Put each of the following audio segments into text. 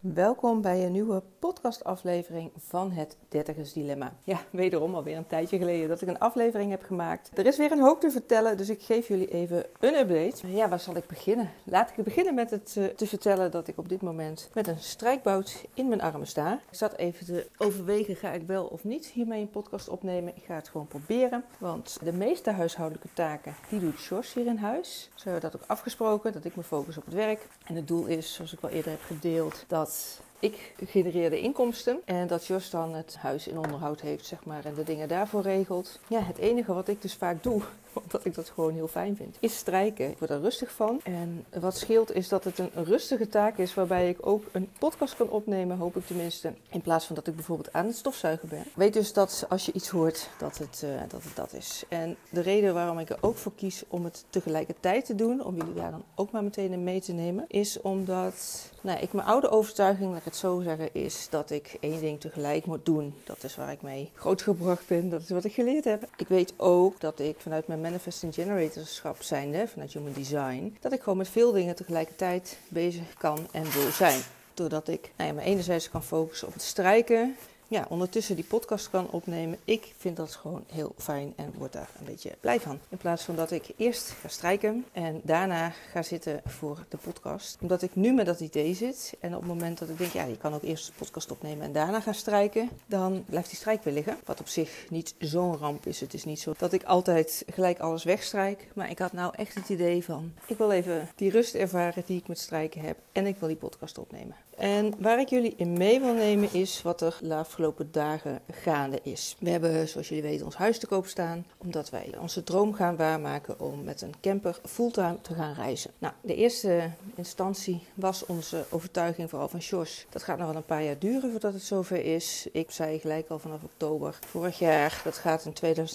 Welkom bij een nieuwe podcastaflevering van het Dertigersdilemma. Ja, wederom alweer een tijdje geleden dat ik een aflevering heb gemaakt. Er is weer een hoop te vertellen, dus ik geef jullie even een update. Ja, waar zal ik beginnen? Laat ik beginnen met het te vertellen dat ik op dit moment met een strijkbout in mijn armen sta. Ik zat even te overwegen, ga ik wel of niet hiermee een podcast opnemen? Ik ga het gewoon proberen, want de meeste huishoudelijke taken, die doet Jos hier in huis. Zo hebben we dat ook afgesproken, dat ik me focus op het werk. En het doel is, zoals ik al eerder heb gedeeld, dat ik genereer de inkomsten en dat Jos dan het huis in onderhoud heeft, zeg maar, en de dingen daarvoor regelt. Ja, het enige wat ik dus vaak doe, omdat ik dat gewoon heel fijn vind, is strijken. Ik word er rustig van. En wat scheelt is dat het een rustige taak is waarbij ik ook een podcast kan opnemen, hoop ik tenminste, in plaats van dat ik bijvoorbeeld aan het stofzuigen ben. Weet dus dat als je iets hoort, dat het dat is. En de reden waarom ik er ook voor kies om het tegelijkertijd te doen, om jullie daar dan ook maar meteen in mee te nemen, is omdat ik mijn oude overtuiging, laat ik het zo zeggen, is dat ik één ding tegelijk moet doen. Dat is waar ik mee grootgebracht ben, dat is wat ik geleerd heb. Ik weet ook dat ik vanuit mijn manifesting generatorschap zijnde, vanuit Human Design, dat ik gewoon met veel dingen tegelijkertijd bezig kan en wil zijn. Doordat ik me enerzijds kan focussen op het strijken, ondertussen die podcast kan opnemen. Ik vind dat gewoon heel fijn en word daar een beetje blij van. In plaats van dat ik eerst ga strijken en daarna ga zitten voor de podcast. Omdat ik nu met dat idee zit en op het moment dat ik denk, je kan ook eerst de podcast opnemen en daarna gaan strijken, dan blijft die strijk weer liggen. Wat op zich niet zo'n ramp is. Het is niet zo dat ik altijd gelijk alles wegstrijk. Maar ik had nou echt het idee van, ik wil even die rust ervaren die ik met strijken heb en ik wil die podcast opnemen. En waar ik jullie in mee wil nemen is wat er de afgelopen dagen gaande is. We hebben, zoals jullie weten, ons huis te koop staan, omdat wij onze droom gaan waarmaken om met een camper fulltime te gaan reizen. Nou, de eerste instantie was onze overtuiging, vooral van Jos. Dat gaat nog wel een paar jaar duren voordat het zover is. Ik zei gelijk al vanaf oktober vorig jaar, dat gaat in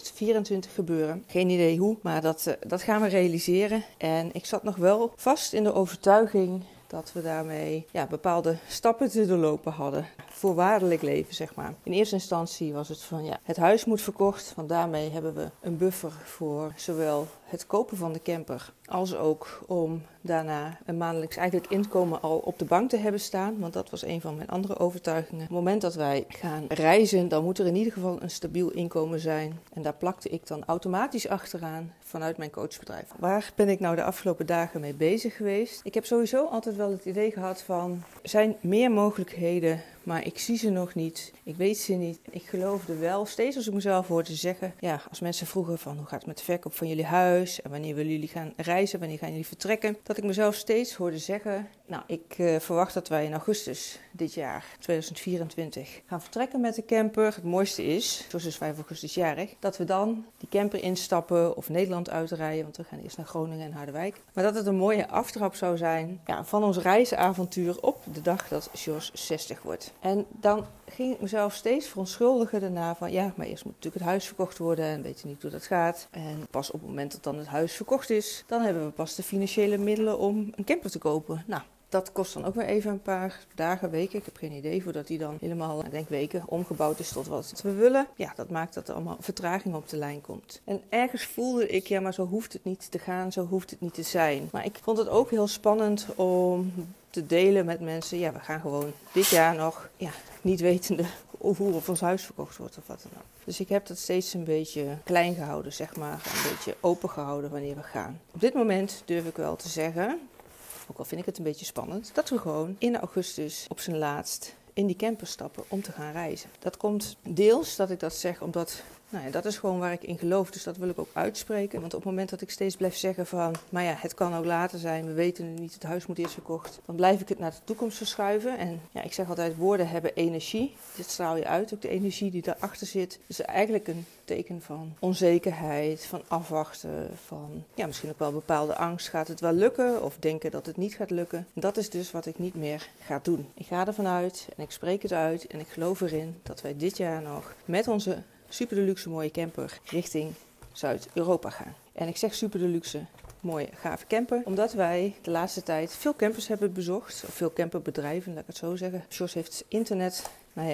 2024 gebeuren. Geen idee hoe, maar dat gaan we realiseren. En ik zat nog wel vast in de overtuiging dat we daarmee bepaalde stappen te doorlopen hadden. Voorwaardelijk leven, zeg maar. In eerste instantie was het van, het huis moet verkocht. Want daarmee hebben we een buffer voor zowel het kopen van de camper als ook om daarna een maandelijks eigenlijk inkomen al op de bank te hebben staan. Want dat was een van mijn andere overtuigingen. Op het moment dat wij gaan reizen, dan moet er in ieder geval een stabiel inkomen zijn. En daar plakte ik dan automatisch achteraan vanuit mijn coachbedrijf. Waar ben ik nou de afgelopen dagen mee bezig geweest? Ik heb sowieso altijd wel het idee gehad van, er zijn meer mogelijkheden, maar ik zie ze nog niet. Ik weet ze niet. Ik geloofde wel, steeds als ik mezelf hoorde zeggen, als mensen vroegen van, hoe gaat het met de verkoop van jullie huis? En wanneer willen jullie gaan reizen? Wanneer gaan jullie vertrekken? Dat ik mezelf steeds hoorde zeggen, ik verwacht dat wij in augustus dit jaar, 2024, gaan vertrekken met de camper. Het mooiste is, zoals is 5 augustus jarig, dat we dan die camper instappen of Nederland uitrijden, want we gaan eerst naar Groningen en Harderwijk. Maar dat het een mooie aftrap zou zijn van ons reisavontuur op de dag dat Jos 60 wordt. En dan ging ik mezelf steeds verontschuldigen daarna van, maar eerst moet natuurlijk het huis verkocht worden en weet je niet hoe dat gaat. En pas op het moment dat dan het huis verkocht is, dan hebben we pas de financiële middelen om een camper te kopen. Dat kost dan ook weer even een paar dagen, weken. Ik heb geen idee voordat die dan helemaal, weken, omgebouwd is tot wat we willen. Dat maakt dat er allemaal vertraging op de lijn komt. En ergens voelde ik, maar zo hoeft het niet te gaan, zo hoeft het niet te zijn. Maar ik vond het ook heel spannend om te delen met mensen. We gaan gewoon dit jaar nog, niet wetende hoe of ons huis verkocht wordt of wat dan ook. Dus ik heb dat steeds een beetje klein gehouden, zeg maar. Een beetje open gehouden wanneer we gaan. Op dit moment durf ik wel te zeggen, ook al vind ik het een beetje spannend, dat we gewoon in augustus op zijn laatst in die camper stappen om te gaan reizen. Dat komt deels dat ik dat zeg omdat, dat is gewoon waar ik in geloof, dus dat wil ik ook uitspreken. Want op het moment dat ik steeds blijf zeggen van, het kan ook later zijn, we weten het niet, het huis moet eerst verkocht, dan blijf ik het naar de toekomst verschuiven. En ik zeg altijd, woorden hebben energie. Dit straal je uit, ook de energie die daarachter zit. Dus eigenlijk een teken van onzekerheid, van afwachten, van misschien ook wel bepaalde angst. Gaat het wel lukken of denken dat het niet gaat lukken? Dat is dus wat ik niet meer ga doen. Ik ga ervan uit en ik spreek het uit en ik geloof erin dat wij dit jaar nog met onze super deluxe mooie camper richting Zuid-Europa gaan. En ik zeg super deluxe mooie gave camper, omdat wij de laatste tijd veel campers hebben bezocht, of veel camperbedrijven, laat ik het zo zeggen. Jos heeft internet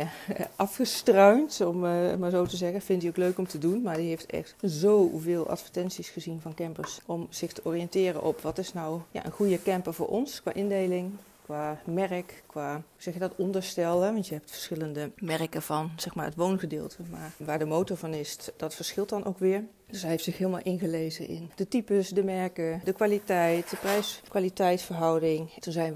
afgestruind, om maar zo te zeggen. Vindt hij ook leuk om te doen, maar die heeft echt zoveel advertenties gezien van campers om zich te oriënteren op wat is nou een goede camper voor ons qua indeling. qua merk, qua, hoe zeg je dat, onderstel. Hè? Want je hebt verschillende merken van, zeg maar, het woongedeelte. Maar waar de motor van is, dat verschilt dan ook weer. Dus hij heeft zich helemaal ingelezen in de types, de merken, de kwaliteit, de prijs-kwaliteitsverhouding. Toen zijn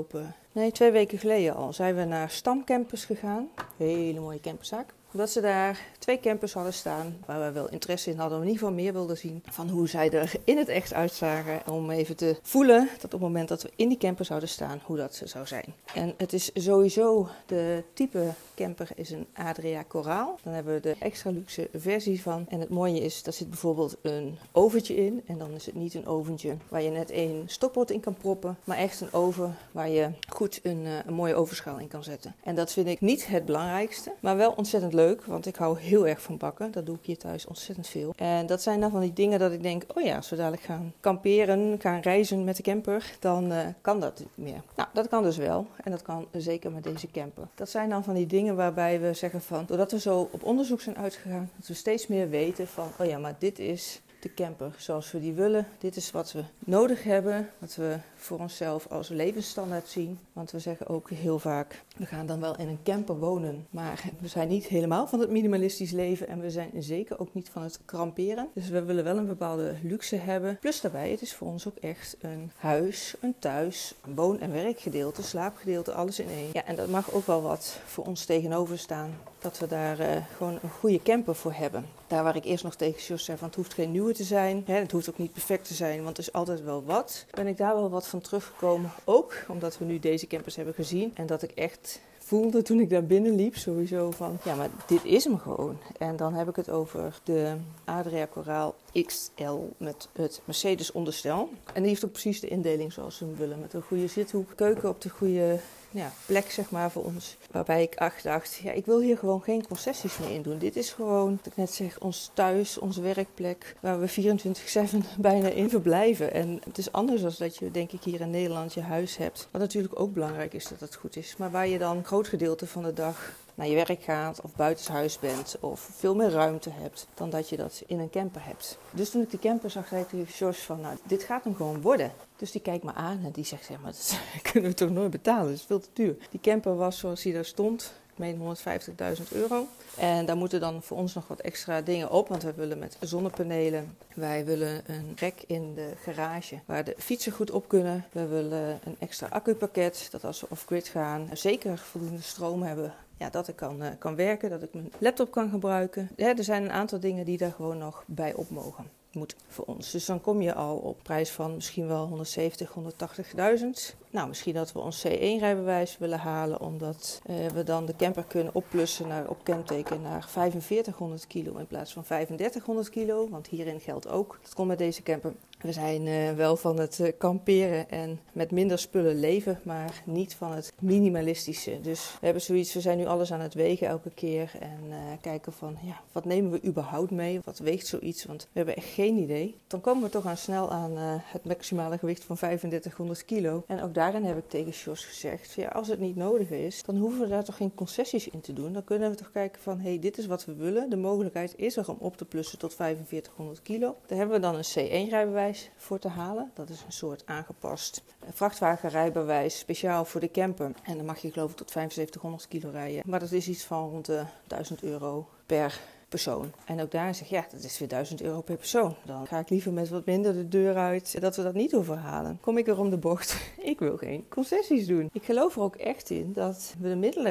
we 2 weken geleden al, zijn we naar Stamcampers gegaan. Hele mooie camperzaak. Omdat ze daar 2 campers hadden staan waar we wel interesse in hadden. In ieder geval meer wilden zien van hoe zij er in het echt uitzagen. Om even te voelen dat op het moment dat we in die camper zouden staan, hoe dat zou zijn. En het is sowieso, de type camper is een Adria Coraal. Dan hebben we de extra luxe versie van. En het mooie is, daar zit bijvoorbeeld een oventje in. En dan is het niet een oventje waar je net 1 stokbrood in kan proppen. Maar echt een oven waar je goed een mooie ovenschaal in kan zetten. En dat vind ik niet het belangrijkste, maar wel ontzettend leuk. Want ik hou heel erg van bakken. Dat doe ik hier thuis ontzettend veel. En dat zijn dan van die dingen dat ik denk, oh ja, als we dadelijk gaan kamperen, gaan reizen met de camper, dan kan dat niet meer. Nou, dat kan dus wel. En dat kan zeker met deze camper. Dat zijn dan van die dingen waarbij we zeggen van, doordat we zo op onderzoek zijn uitgegaan, dat we steeds meer weten van, oh ja, maar dit is de camper zoals we die willen. Dit is wat we nodig hebben, wat we voor onszelf als levensstandaard zien. Want we zeggen ook heel vaak, we gaan dan wel in een camper wonen, maar we zijn niet helemaal van het minimalistisch leven en we zijn zeker ook niet van het kamperen. Dus we willen wel een bepaalde luxe hebben. Plus daarbij, het is voor ons ook echt een huis, een thuis, een woon- en werkgedeelte, slaapgedeelte, alles in één. Ja, en dat mag ook wel wat voor ons tegenover staan, dat we daar gewoon een goede camper voor hebben. Daar waar ik eerst nog tegen Jos zei van, het hoeft geen nieuwe te zijn, het hoeft ook niet perfect te zijn, want er is altijd wel wat. Ben ik daar wel wat van teruggekomen, ook omdat we nu deze campers hebben gezien en dat ik echt voelde toen ik daar binnen liep sowieso van, ja, maar dit is hem gewoon. En dan heb ik het over de Adria Coraal XL met het Mercedes onderstel. En die heeft ook precies de indeling zoals we hem willen, met een goede zithoek, keuken op de goede plek, zeg maar, voor ons. Waarbij ik dacht, ja, ik wil hier gewoon geen concessies meer in doen. Dit is gewoon, wat ik net zeg, ons thuis, onze werkplek, waar we 24/7 bijna in verblijven. En het is anders dan dat je, denk ik, hier in Nederland je huis hebt. Wat natuurlijk ook belangrijk is dat het goed is. Maar waar je dan een groot gedeelte van de dag naar je werk gaat of buitenshuis bent of veel meer ruimte hebt dan dat je dat in een camper hebt. Dus toen ik de camper zag, zei ik tegen Jos van, nou, dit gaat hem gewoon worden. Dus die kijkt me aan en die zegt, zeg maar, dat kunnen we toch nooit betalen, dat is veel te duur. Die camper was zoals die daar stond, ik meen €150.000. En daar moeten dan voor ons nog wat extra dingen op, want we willen met zonnepanelen. Wij willen een rek in de garage waar de fietsen goed op kunnen. We willen een extra accupakket, dat als we off-grid gaan, zeker voldoende stroom hebben. Ja, dat ik kan werken, dat ik mijn laptop kan gebruiken. Ja, er zijn een aantal dingen die daar gewoon nog bij op mogen. Moet voor ons. Dus dan kom je al op prijs van misschien wel 170.000, 180.000. Nou, misschien dat we ons C1-rijbewijs willen halen, omdat we dan de camper kunnen opplussen op kenteken naar 4500 kilo in plaats van 3500 kilo. Want hierin geldt ook, dat komt met deze camper. We zijn wel van het kamperen en met minder spullen leven, maar niet van het minimalistische. Dus we hebben zoiets, we zijn nu alles aan het wegen elke keer en kijken van, ja, wat nemen we überhaupt mee? Wat weegt zoiets? Want we hebben echt geen idee. Dan komen we toch snel aan het maximale gewicht van 3500 kilo. En ook daarin heb ik tegen Jos gezegd, ja, als het niet nodig is, dan hoeven we daar toch geen concessies in te doen. Dan kunnen we toch kijken van, hey, dit is wat we willen. De mogelijkheid is er om op te plussen tot 4500 kilo. Daar hebben we dan een C1-rijbewijs voor te halen. Dat is een soort aangepast vrachtwagenrijbewijs, speciaal voor de camper. En dan mag je geloof ik tot 7500 kilo rijden. Maar dat is iets van rond de €1000 per persoon. En ook daar zeg je, ja, dat is weer €1000 per persoon. Dan ga ik liever met wat minder de deur uit, dat we dat niet hoeven halen. Kom ik weer om de bocht. Ik wil geen concessies doen. Ik geloof er ook echt in dat we de middelen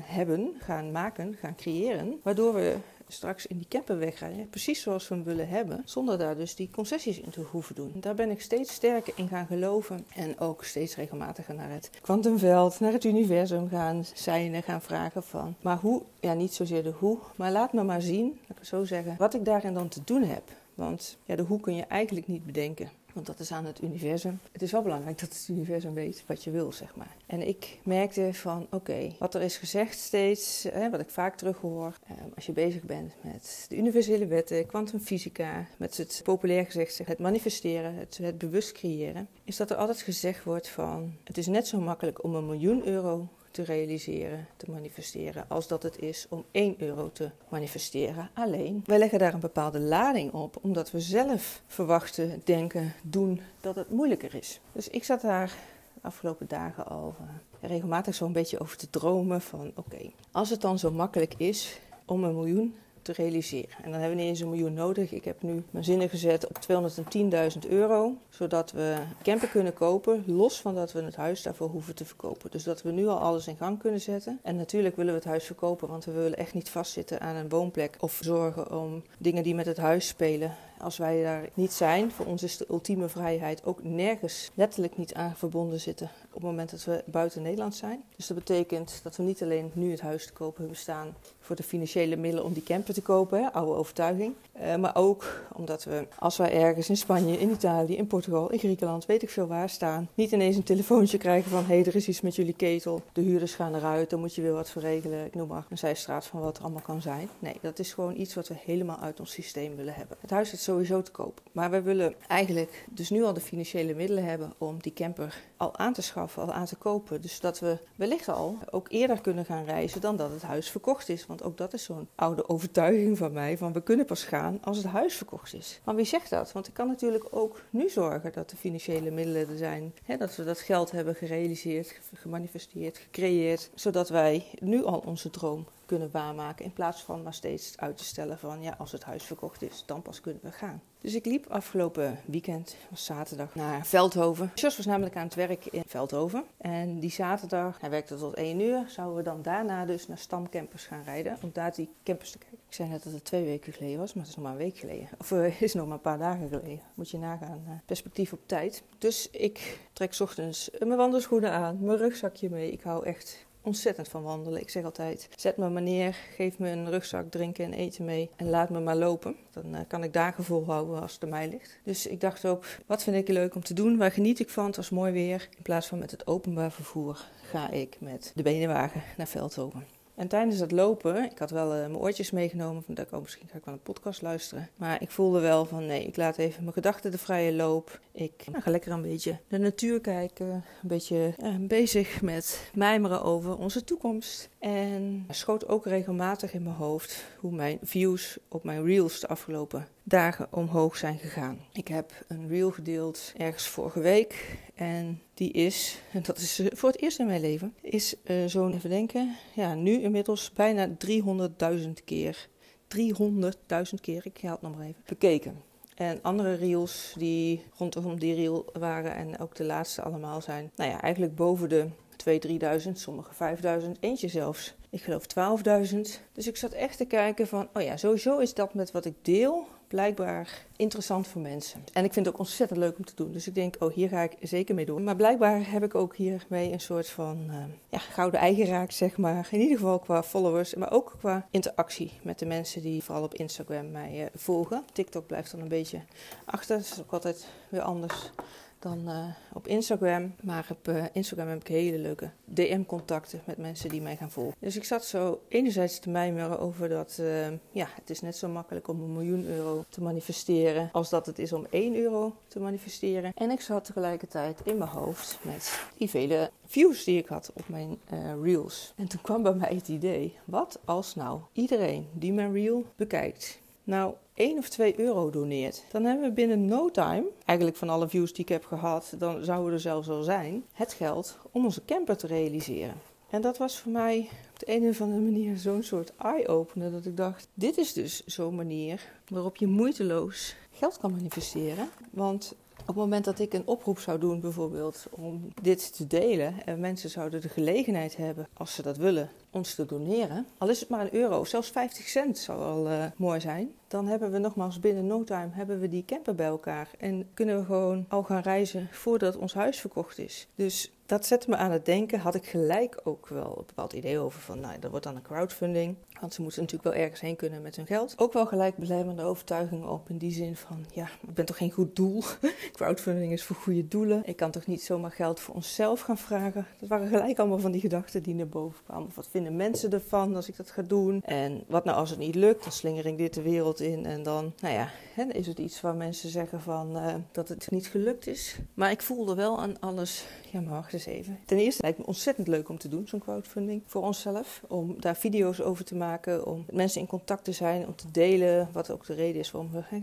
gaan maken, gaan creëren, waardoor we straks in die camper wegrijden, precies zoals we hem willen hebben, zonder daar dus die concessies in te hoeven doen. Daar ben ik steeds sterker in gaan geloven en ook steeds regelmatiger naar het kwantumveld, naar het universum gaan seinen, gaan vragen van, maar hoe, ja, niet zozeer de hoe, maar laat me maar zien, laat ik het zo zeggen, wat ik daarin dan te doen heb. Want ja, de hoe kun je eigenlijk niet bedenken. Want dat is aan het universum. Het is wel belangrijk dat het universum weet wat je wil, zeg maar. En ik merkte van, oké, wat er is gezegd steeds, wat ik vaak terughoor, als je bezig bent met de universele wetten, kwantumfysica, met het populair gezegd het manifesteren, het bewust creëren, is dat er altijd gezegd wordt van, het is net zo makkelijk om €1.000.000 te realiseren, te manifesteren, als dat het is om €1 te manifesteren. Alleen, wij leggen daar een bepaalde lading op, omdat we zelf verwachten, denken, doen dat het moeilijker is. Dus ik zat daar de afgelopen dagen al regelmatig zo'n beetje over te dromen van oké, als het dan zo makkelijk is om 1 miljoen te realiseren. En dan hebben we niet eens 1 miljoen nodig. Ik heb nu mijn zinnen gezet op €210.000, zodat we camper kunnen kopen, los van dat we het huis daarvoor hoeven te verkopen. Dus dat we nu al alles in gang kunnen zetten. En natuurlijk willen we het huis verkopen, want we willen echt niet vastzitten aan een woonplek of zorgen om dingen die met het huis spelen. Als wij daar niet zijn, voor ons is de ultieme vrijheid ook nergens letterlijk niet aan verbonden zitten op het moment dat we buiten Nederland zijn. Dus dat betekent dat we niet alleen nu het huis te kopen hebben staan voor de financiële middelen om die camper te kopen, hè, oude overtuiging. Maar ook omdat we, als wij ergens in Spanje, in Italië, in Portugal, in Griekenland, weet ik veel waar staan, niet ineens een telefoontje krijgen van er is iets met jullie ketel, de huurders gaan eruit, dan moet je weer wat verregelen, ik noem maar een zijstraat van wat er allemaal kan zijn. Nee, dat is gewoon iets wat we helemaal uit ons systeem willen hebben. Het huis is sowieso te koop, maar we willen eigenlijk dus nu al de financiële middelen hebben om die camper al aan te schaffen, al aan te kopen. Dus dat we wellicht al ook eerder kunnen gaan reizen dan dat het huis verkocht is. Want ook dat is zo'n oude overtuiging van mij, van we kunnen pas gaan als het huis verkocht is. Maar wie zegt dat? Want ik kan natuurlijk ook nu zorgen dat de financiële middelen er zijn. Hè, dat we dat geld hebben gerealiseerd, gemanifesteerd, gecreëerd. Zodat wij nu al onze droom kunnen waarmaken. In plaats van maar steeds uit te stellen van als het huis verkocht is, dan pas kunnen we gaan. Dus ik liep afgelopen weekend, was zaterdag, naar Veldhoven. Jos was namelijk aan het werk in Veldhoven. En die zaterdag, hij werkte tot 1 uur, zouden we dan daarna dus naar Stamcampers gaan rijden. Om daar die campers te kijken. Ik zei net dat het 2 weken geleden was, maar het is nog maar een week geleden. Of is nog maar een paar dagen geleden. Moet je nagaan. Perspectief op tijd. Dus ik trek 's ochtends mijn wandelschoenen aan, mijn rugzakje mee. Ik hou echt ontzettend van wandelen. Ik zeg altijd, zet me maar neer, geef me een rugzak, drinken en eten mee en laat me maar lopen. Dan kan ik dagen volhouden als het aan mij ligt. Dus ik dacht ook, wat vind ik leuk om te doen? Waar geniet ik van? Het was mooi weer. In plaats van met het openbaar vervoer ga ik met de benenwagen naar Veldhoven. En tijdens het lopen, ik had wel mijn oortjes meegenomen, van misschien ga ik wel een podcast luisteren. Maar ik voelde wel van nee, ik laat even mijn gedachten de vrije loop. Ik ga lekker een beetje de natuur kijken, een beetje bezig met mijmeren over onze toekomst. En er schoot ook regelmatig in mijn hoofd hoe mijn views op mijn reels de afgelopen dagen omhoog zijn gegaan. Ik heb een reel gedeeld ergens vorige week en die is, en dat is voor het eerst in mijn leven, is zo'n, even denken, nu inmiddels bijna 300.000 keer. 300.000 keer, ik haal het nog maar even, bekeken. En andere reels die rondom die reel waren en ook de laatste allemaal zijn, eigenlijk boven de 2.000, 3.000, sommige 5.000, eentje zelfs. Ik geloof 12.000. Dus ik zat echt te kijken van, sowieso is dat met wat ik deel blijkbaar interessant voor mensen. En ik vind het ook ontzettend leuk om te doen. Dus ik denk, hier ga ik zeker mee doen. Maar blijkbaar heb ik ook hiermee een soort van gouden ei geraakt, zeg maar. In ieder geval qua followers, maar ook qua interactie met de mensen die vooral op Instagram mij volgen. TikTok blijft dan een beetje achter. Dat is ook altijd weer anders dan op Instagram. Maar op Instagram heb ik hele leuke DM-contacten met mensen die mij gaan volgen. Dus ik zat zo enerzijds te mijmeren over dat het is net zo makkelijk om €1 miljoen te manifesteren als dat het is om €1 te manifesteren. En ik zat tegelijkertijd in mijn hoofd met die vele views die ik had op mijn reels. En toen kwam bij mij het idee, wat als nou iedereen die mijn reel bekijkt, €1 of €2 doneert. Dan hebben we binnen no time, eigenlijk van alle views die ik heb gehad, dan zouden er zelfs al zijn, het geld om onze camper te realiseren. En dat was voor mij op de een of andere manier zo'n soort eye-opener dat ik dacht, dit is dus zo'n manier waarop je moeiteloos geld kan manifesteren. Want op het moment dat ik een oproep zou doen bijvoorbeeld om dit te delen en mensen zouden de gelegenheid hebben, als ze dat willen, ons te doneren, al is het maar €1, zelfs 50 cent zou al mooi zijn, dan hebben we nogmaals binnen no time hebben we die camper bij elkaar en kunnen we gewoon al gaan reizen voordat ons huis verkocht is. Dus dat zette me aan het denken, had ik gelijk ook wel een bepaald idee over van, dat wordt dan een crowdfunding, want ze moeten natuurlijk wel ergens heen kunnen met hun geld. Ook wel gelijk belemmerende overtuiging op in die zin van, ik ben toch geen goed doel, crowdfunding is voor goede doelen, ik kan toch niet zomaar geld voor onszelf gaan vragen. Dat waren gelijk allemaal van die gedachten die naar boven kwamen. Wat vinden mensen ervan als ik dat ga doen? En wat nou als het niet lukt, dan slinger ik dit de wereld in en dan, dan is het iets waar mensen zeggen van dat het niet gelukt is. Maar ik voelde wel aan alles, maar wacht eens eens even. Ten eerste lijkt me ontzettend leuk om te doen, zo'n crowdfunding voor onszelf. Om daar video's over te maken, om met mensen in contact te zijn, om te delen wat ook de reden is waarom we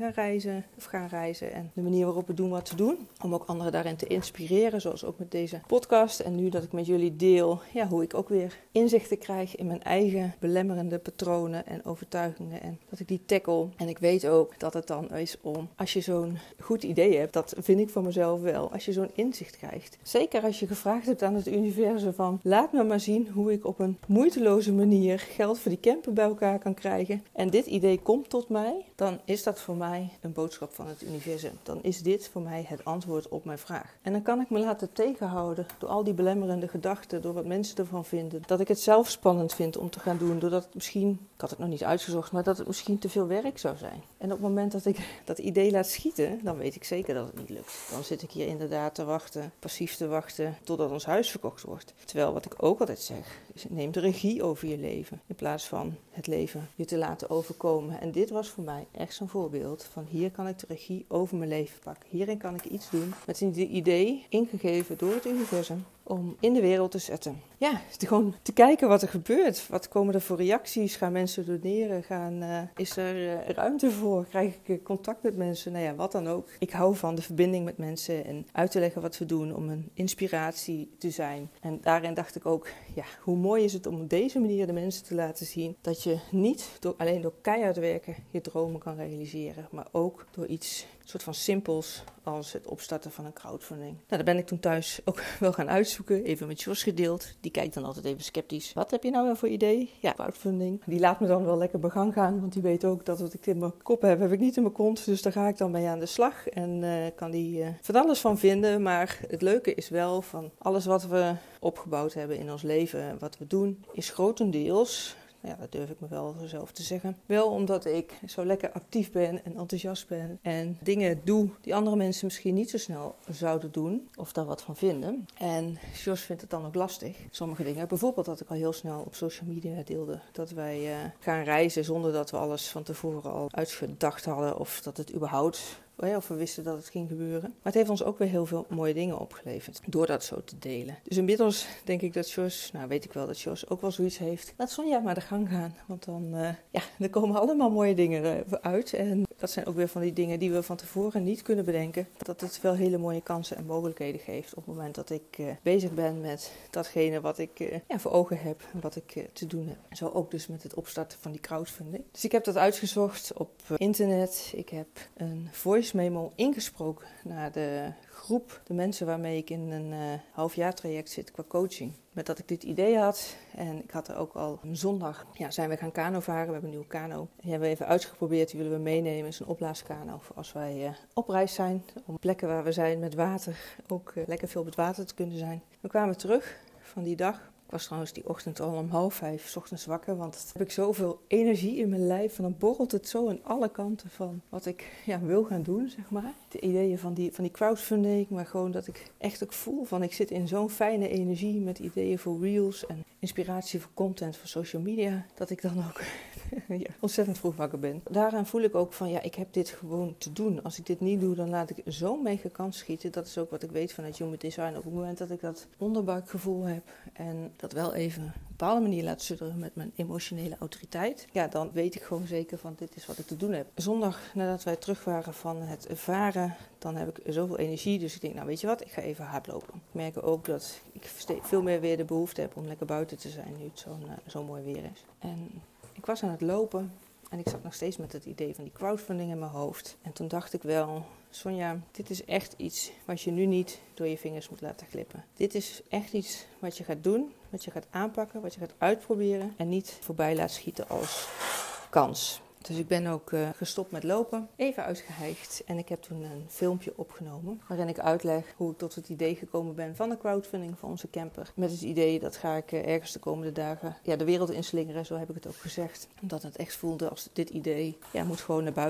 gaan reizen. En de manier waarop we doen wat te doen. Om ook anderen daarin te inspireren, zoals ook met deze podcast. En nu dat ik met jullie deel, hoe ik ook weer inzichten krijg in mijn eigen belemmerende patronen en overtuigingen. En dat ik die tackle. En ik weet ook dat het dan is om, als je zo'n goed idee hebt, dat vind ik van mezelf wel, als je zo'n inzicht krijgt. Zeker als je gevraagd hebt aan het universum van, laat me maar zien hoe ik op een moeiteloze manier geld voor die camper bij elkaar kan krijgen. En dit idee komt tot mij, dan is dat voor mij een boodschap van het universum. Dan is dit voor mij het antwoord op mijn vraag. En dan kan ik me laten tegenhouden door al die belemmerende gedachten, door wat mensen ervan vinden. Dat ik het zelf spannend vind om te gaan doen, doordat het misschien, ik had het nog niet uitgezocht, maar dat het misschien te veel werk zou zijn. En op het moment dat ik dat idee laat schieten, dan weet ik zeker dat het niet lukt. Dan zit ik hier inderdaad te wachten, passief te wachten, totdat ons huis verkocht wordt. Terwijl wat ik ook altijd zeg, is neem de regie over je leven, in plaats van het leven je te laten overkomen. En dit was voor mij echt zo'n voorbeeld van, hier kan ik de regie over mijn leven pakken. Hierin kan ik iets doen met een idee ingegeven door het universum om in de wereld te zetten. Ja, gewoon te kijken wat er gebeurt. Wat komen er voor reacties? Gaan mensen doneren? Is er ruimte voor? Krijg ik contact met mensen? Wat dan ook. Ik hou van de verbinding met mensen en uit te leggen wat we doen om een inspiratie te zijn. En daarin dacht ik ook, hoe mooi is het om op deze manier de mensen te laten zien dat je niet alleen door keihard werken je dromen kan realiseren, maar ook door iets soort van simpels als het opstarten van een crowdfunding. Daar ben ik toen thuis ook wel gaan uitzoeken, even met Jos gedeeld. Die kijkt dan altijd even sceptisch. Wat heb je nou wel voor idee? Ja, crowdfunding. Die laat me dan wel lekker bij gang gaan, want die weet ook dat wat ik in mijn kop heb ik niet in mijn kont. Dus daar ga ik dan mee aan de slag en kan die van alles van vinden. Maar het leuke is wel van alles wat we opgebouwd hebben in ons leven, wat we doen, is grotendeels, dat durf ik me wel zelf te zeggen. Wel omdat ik zo lekker actief ben en enthousiast ben en dingen doe die andere mensen misschien niet zo snel zouden doen of daar wat van vinden. En Jos vindt het dan ook lastig, sommige dingen. Bijvoorbeeld dat ik al heel snel op social media deelde dat wij gaan reizen zonder dat we alles van tevoren al uitgedacht hadden of dat het überhaupt, of we wisten dat het ging gebeuren. Maar het heeft ons ook weer heel veel mooie dingen opgeleverd door dat zo te delen. Dus inmiddels denk ik dat Jos, weet ik wel dat Jos ook wel zoiets heeft. Laat Sonja maar de gang gaan, want dan er komen allemaal mooie dingen uit. En dat zijn ook weer van die dingen die we van tevoren niet kunnen bedenken. Dat het wel hele mooie kansen en mogelijkheden geeft op het moment dat ik bezig ben met datgene wat ik voor ogen heb en wat ik te doen heb. Zo ook dus met het opstarten van die crowdfunding. Dus ik heb dat uitgezocht op internet. Ik heb een voice memo ingesproken naar de groep, de mensen waarmee ik in een halfjaartraject zit qua coaching. Met dat ik dit idee had en ik had er ook al een zondag, zijn we gaan kano varen. We hebben een nieuwe kano. Die hebben we even uitgeprobeerd, die willen we meenemen. Het is een opblaaskano voor als wij op reis zijn. Om plekken waar we zijn met water ook lekker veel met water te kunnen zijn. We kwamen terug van die dag. Ik was trouwens die ochtend al om 4:30 's ochtends wakker, want dan heb ik zoveel energie in mijn lijf. En dan borrelt het zo aan alle kanten van wat ik wil gaan doen, zeg maar. De ideeën van die crowdfunding, maar gewoon dat ik echt ook voel van ik zit in zo'n fijne energie met ideeën voor reels en inspiratie voor content voor social media, dat ik dan ook ontzettend vroeg wakker ben. Daaraan voel ik ook van ik heb dit gewoon te doen. Als ik dit niet doe, dan laat ik zo'n mega kans schieten. Dat is ook wat ik weet vanuit Human Design. Op het moment dat ik dat onderbuikgevoel heb en dat wel even op een bepaalde manier laat sudderen met mijn emotionele autoriteit, dan weet ik gewoon zeker van dit is wat ik te doen heb. Zondag, nadat wij terug waren van het varen, dan heb ik zoveel energie. Dus ik denk, weet je wat, ik ga even hardlopen. Ik merk ook dat ik veel meer weer de behoefte heb om lekker buiten te zijn nu het zo mooi weer is. En ik was aan het lopen en ik zat nog steeds met het idee van die crowdfunding in mijn hoofd. En toen dacht ik wel, Sonja, dit is echt iets wat je nu niet door je vingers moet laten glippen. Dit is echt iets wat je gaat doen, wat je gaat aanpakken, wat je gaat uitproberen en niet voorbij laat schieten als kans. Dus ik ben ook gestopt met lopen, even uitgehijgd en ik heb toen een filmpje opgenomen waarin ik uitleg hoe ik tot het idee gekomen ben van de crowdfunding van onze camper. Met het idee dat ga ik ergens de komende dagen de wereld inslingeren, zo heb ik het ook gezegd. Omdat het echt voelde als dit idee moet gewoon naar buiten.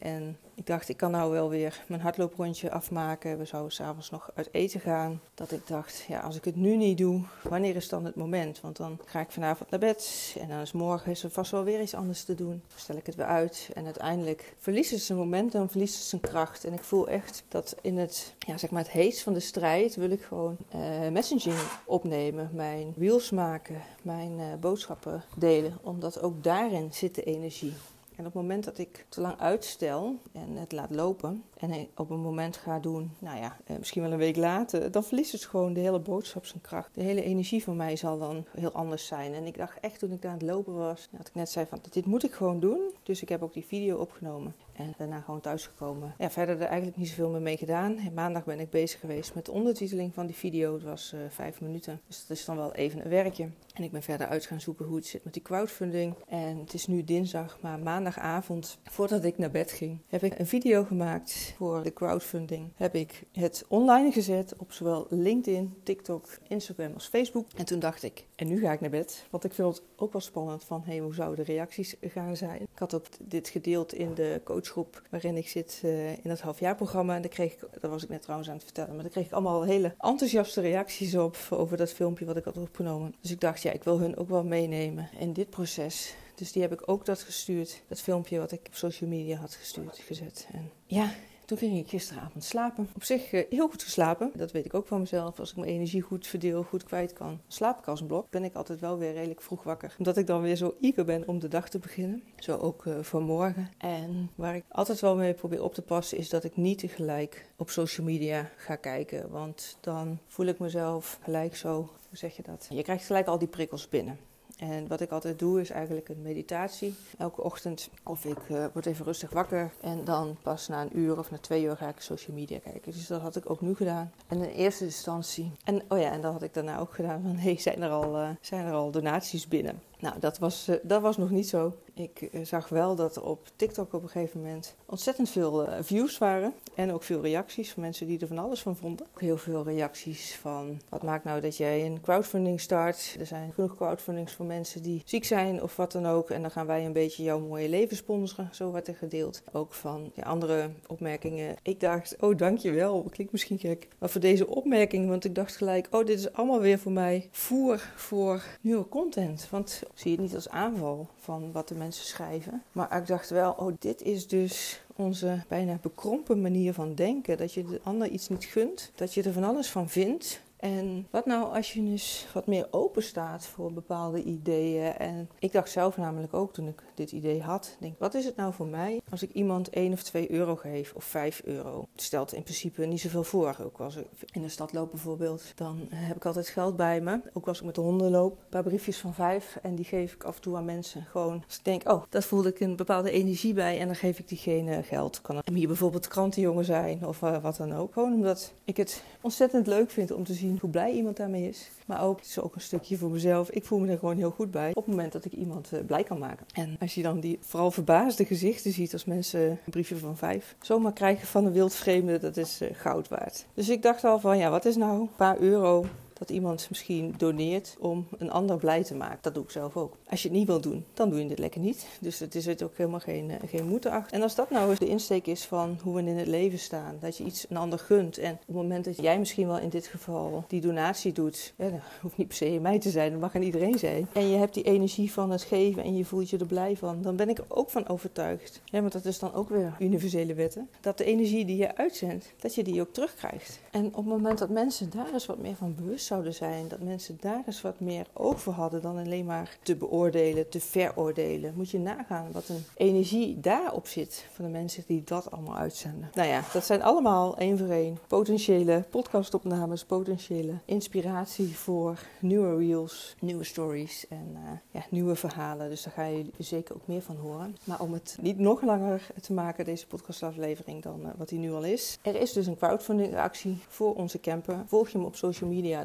En ik dacht, ik kan nou wel weer mijn hardlooprondje afmaken. We zouden 's avonds nog uit eten gaan. Dat ik dacht, ja, als ik het nu niet doe, wanneer is dan het moment? Want dan ga ik vanavond naar bed en dan is morgen is er vast wel weer iets anders te doen. Dan stel ik het weer uit en uiteindelijk verliest het zijn momentum, verliest het zijn kracht. En ik voel echt dat in het, het heetst van de strijd wil ik gewoon messaging opnemen, mijn reels maken, mijn boodschappen delen. Omdat ook daarin zit de energie. En op het moment dat ik te lang uitstel en het laat lopen en op een moment ga doen, misschien wel een week later, dan verliest het gewoon de hele boodschap zijn kracht. De hele energie van mij zal dan heel anders zijn. En ik dacht echt toen ik aan het lopen was, dat ik net zei van dit moet ik gewoon doen. Dus ik heb ook die video opgenomen en daarna gewoon thuisgekomen. Ja, verder er eigenlijk niet zoveel meer mee gedaan. En maandag ben ik bezig geweest met de ondertiteling van die video. Het was 5 minuten, dus dat is dan wel even een werkje. En ik ben verder uit gaan zoeken hoe het zit met die crowdfunding. En het is nu dinsdag, maar maandagavond, voordat ik naar bed ging, heb ik een video gemaakt voor de crowdfunding. Heb ik het online gezet op zowel LinkedIn, TikTok, Instagram als Facebook. En toen dacht ik, en nu ga ik naar bed. Want ik vind het ook wel spannend van, hoe zouden de reacties gaan zijn? Ik had ook dit gedeeld in de coachgroep waarin ik zit in het halfjaarprogramma. En daar was ik net trouwens aan het vertellen, maar daar kreeg ik allemaal hele enthousiaste reacties op over dat filmpje wat ik had opgenomen. Dus ik dacht, ik wil hun ook wel meenemen in dit proces. Dus die heb ik ook gestuurd. Dat filmpje wat ik op social media had gezet. En toen ging ik gisteravond slapen. Op zich heel goed geslapen. Dat weet ik ook van mezelf. Als ik mijn energie goed verdeel, goed kwijt kan, slaap ik als een blok. Ben ik altijd wel weer redelijk vroeg wakker. Omdat ik dan weer zo eager ben om de dag te beginnen. Zo ook vanmorgen. En waar ik altijd wel mee probeer op te passen is dat ik niet tegelijk op social media ga kijken. Want dan voel ik mezelf gelijk zo, hoe zeg je dat? Je krijgt gelijk al die prikkels binnen. En wat ik altijd doe is eigenlijk een meditatie. Elke ochtend of ik word even rustig wakker. En dan pas na 1 uur of na 2 uur ga ik social media kijken. Dus dat had ik ook nu gedaan. En in eerste instantie. En dat had ik daarna ook gedaan. Van zijn er al donaties binnen? Nou, dat was nog niet zo. Ik zag wel dat er op TikTok op een gegeven moment ontzettend veel views waren. En ook veel reacties van mensen die er van alles van vonden. Ook heel veel reacties van, wat maakt nou dat jij een crowdfunding start? Er zijn genoeg crowdfundings voor mensen die ziek zijn of wat dan ook. En dan gaan wij een beetje jouw mooie leven sponsoren. Zo werd er gedeeld. Ook van andere opmerkingen. Ik dacht, dankjewel. Klinkt misschien gek. Maar voor deze opmerking, want ik dacht gelijk, dit is allemaal weer voor mij voer voor nieuwe content. Want zie het niet als aanval van wat de mensen schrijven. Maar ik dacht wel, dit is dus onze bijna bekrompen manier van denken. Dat je de ander iets niet gunt. Dat je er van alles van vindt. En wat nou als je dus wat meer open staat voor bepaalde ideeën. En ik dacht zelf namelijk ook toen ik dit idee had. Denk, wat is het nou voor mij als ik iemand 1 of 2 euro geef of 5 euro? Het stelt in principe niet zoveel voor. Ook als ik in de stad loop bijvoorbeeld, dan heb ik altijd geld bij me. Ook als ik met de honden loop, een paar briefjes van 5. En die geef ik af en toe aan mensen. Gewoon als ik denk, dat voelde ik een bepaalde energie bij. En dan geef ik diegene geld. Kan hier bijvoorbeeld krantenjongen zijn of wat dan ook. Gewoon omdat ik het ontzettend leuk vind om te zien hoe blij iemand daarmee is. Maar ook, het is ook een stukje voor mezelf. Ik voel me er gewoon heel goed bij op het moment dat ik iemand blij kan maken. En als je dan die vooral verbaasde gezichten ziet als mensen een briefje van 5 zomaar krijgen van een wildvreemde, dat is goud waard. Dus ik dacht al van, wat is nou een paar euro dat iemand misschien doneert om een ander blij te maken. Dat doe ik zelf ook. Als je het niet wil doen, dan doe je het lekker niet. Dus het is ook helemaal geen moeten achter. En als dat nou eens de insteek is van hoe we in het leven staan, dat je iets een ander gunt. En op het moment dat jij misschien wel in dit geval die donatie doet, dat hoeft niet per se mij te zijn, dat mag aan iedereen zijn. En je hebt die energie van het geven en je voelt je er blij van, dan ben ik er ook van overtuigd. Ja, want dat is dan ook weer universele wetten. Dat de energie die je uitzendt, dat je die ook terugkrijgt. En op het moment dat mensen daar eens wat meer van bewust zouden zijn, dat mensen daar eens wat meer oog voor hadden dan alleen maar te beoordelen, te veroordelen. Moet je nagaan wat een energie daarop zit van de mensen die dat allemaal uitzenden. Nou ja, dat zijn allemaal één voor één potentiële podcastopnames, potentiële inspiratie voor nieuwe reels, nieuwe stories en nieuwe verhalen. Dus daar ga je zeker ook meer van horen. Maar om het niet nog langer te maken, deze podcastaflevering, dan wat die nu al is. Er is dus een crowdfunding actie voor onze camper. Volg je me op social media, dan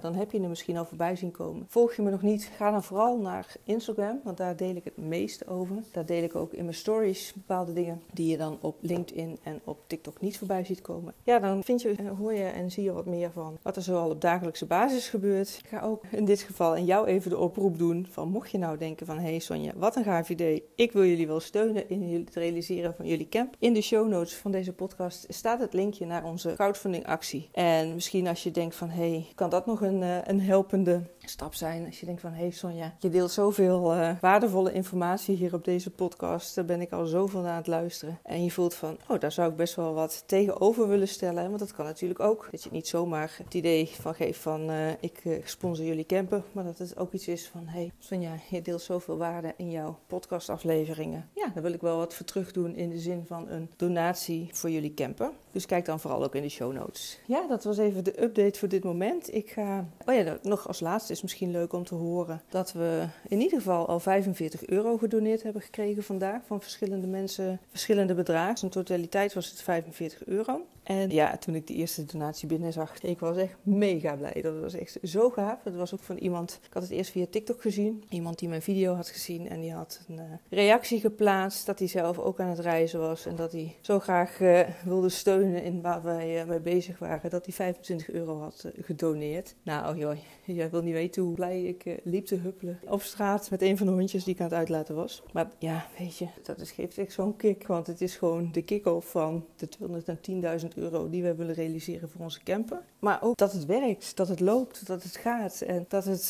dan heb je er misschien al voorbij zien komen. Volg je me nog niet, ga dan vooral naar Instagram, want daar deel ik het meeste over. Daar deel ik ook in mijn stories bepaalde dingen die je dan op LinkedIn en op TikTok niet voorbij ziet komen. Ja, dan hoor je en zie je wat meer van wat er zoal op dagelijkse basis gebeurt. Ik ga ook in dit geval aan jou even de oproep doen van mocht je nou denken van hey Sonja, wat een gaaf idee. Ik wil jullie wel steunen in het realiseren van jullie camp. In de show notes van deze podcast staat het linkje naar onze crowdfunding actie. En misschien als je denkt van hey, kan dat nog een helpende stap zijn. Als je denkt van hey Sonja, je deelt zoveel waardevolle informatie hier op deze podcast. Daar ben ik al zoveel naar aan het luisteren. En je voelt van daar zou ik best wel wat tegenover willen stellen. Want dat kan natuurlijk ook. Dat je niet zomaar het idee van geeft van ik sponsor jullie camper. Maar dat het ook iets is van hey Sonja, je deelt zoveel waarde in jouw podcastafleveringen. Ja, daar wil ik wel wat voor terug doen in de zin van een donatie voor jullie camper. Dus kijk dan vooral ook in de show notes. Ja, dat was even de update voor dit moment. Ik ga, nog als laatste is misschien leuk om te horen dat we in ieder geval al €45 gedoneerd hebben gekregen vandaag van verschillende mensen, verschillende bedragen. In totaliteit was het €45. En ja, toen ik die eerste donatie binnen zag, ik was echt mega blij. Dat was echt zo gaaf. Dat was ook van iemand, ik had het eerst via TikTok gezien. Iemand die mijn video had gezien en die had een reactie geplaatst dat hij zelf ook aan het reizen was. En dat hij zo graag wilde steunen in waar wij mee bezig waren. Dat hij €25 had gedoneerd. Nou joh, jij wil niet weten hoe blij ik liep te huppelen op straat met een van de hondjes die ik aan het uitlaten was. Maar ja, weet je, geeft echt zo'n kick. Want het is gewoon de kick-off van de €210.000 die wij willen realiseren voor onze camper. Maar ook dat het werkt, dat het loopt, dat het gaat en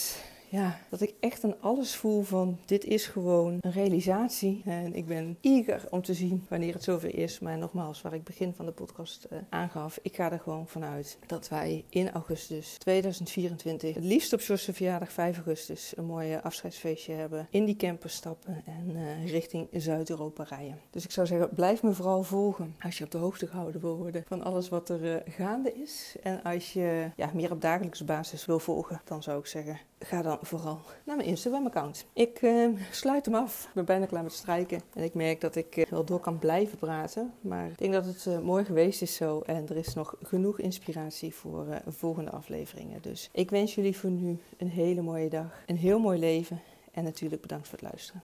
dat ik echt aan alles voel van dit is gewoon een realisatie. En ik ben eager om te zien wanneer het zover is. Maar nogmaals, waar ik begin van de podcast aangaf, ik ga er gewoon vanuit dat wij in augustus 2024, het liefst op Jos' verjaardag 5 augustus, een mooi afscheidsfeestje hebben. In die camper stappen en richting Zuid-Europa rijden. Dus ik zou zeggen, blijf me vooral volgen als je op de hoogte gehouden wil worden van alles wat er gaande is. En als je meer op dagelijkse basis wil volgen, dan zou ik zeggen, ga dan vooral naar mijn Instagram-account. Ik sluit hem af. Ik ben bijna klaar met strijken. En ik merk dat ik wel door kan blijven praten. Maar ik denk dat het mooi geweest is zo. En er is nog genoeg inspiratie voor volgende afleveringen. Dus ik wens jullie voor nu een hele mooie dag. Een heel mooi leven. En natuurlijk bedankt voor het luisteren.